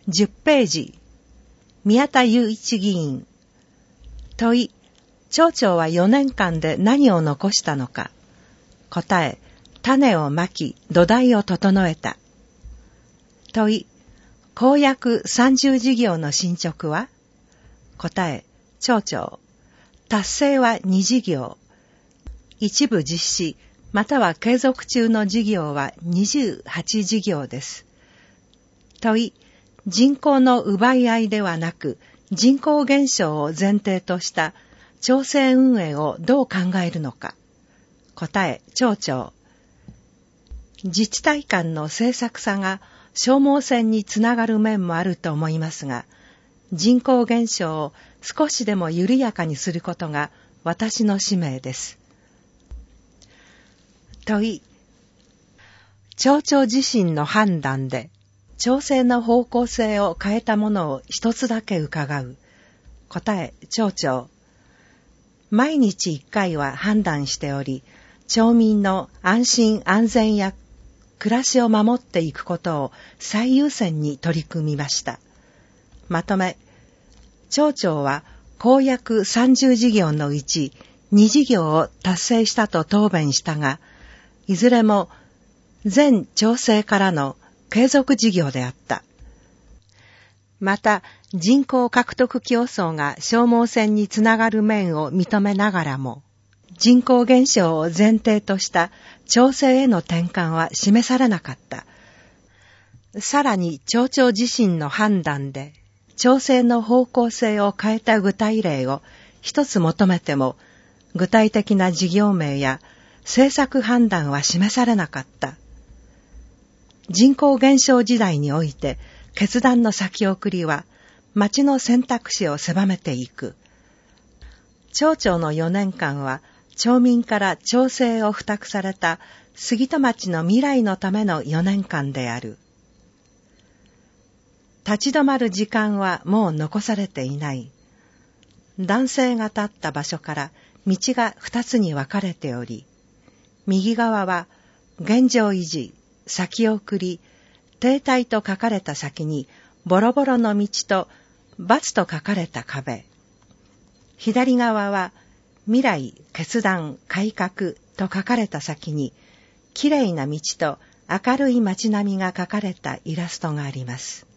10ページ。宮田雄一議員。問い、町長は4年間で何を残したのか。答え、種をまき、土台を整えた。問い、公約30事業の進捗は？答え、町長、達成は2事業。一部実施、または継続中の事業は28事業です。問い、人口の奪い合いではなく、人口減少を前提とした町政運営をどう考えるのか。答え、町長、自治体間の政策差が消耗戦につながる面もあると思いますが、人口減少を少しでも緩やかにすることが私の使命です。問い、町長自身の判断で町政の方向性を変えたものを一つだけ伺う。答え、町長、毎日1回は判断しており、町民の安心安全や暮らしを守っていくことを最優先に取り組みました。まとめ、町長は公約30事業のうち2事業を達成したと答弁したが、いずれも前町政からの継続事業であった。また、人口獲得競争が消耗戦につながる面を認めながらも、人口減少を前提とした町政への転換は示されなかった。さらに町長自身の判断で町政の方向性を変えた具体例を一つ求めても、具体的な事業名や政策判断は示されなかった。人口減少時代において決断の先送りは町の選択肢を狭めていく。町長の4年間は町民から町政を付託された杉戸町の未来のための4年間である。立ち止まる時間はもう残されていない。男性が立った場所から道が2つに分かれており、右側は現状維持、先送り、停滞と書かれた先にボロボロの道と×と書かれた壁。左側は未来、決断、改革と書かれた先にきれいな道と明るい街並みが書かれたイラストがあります。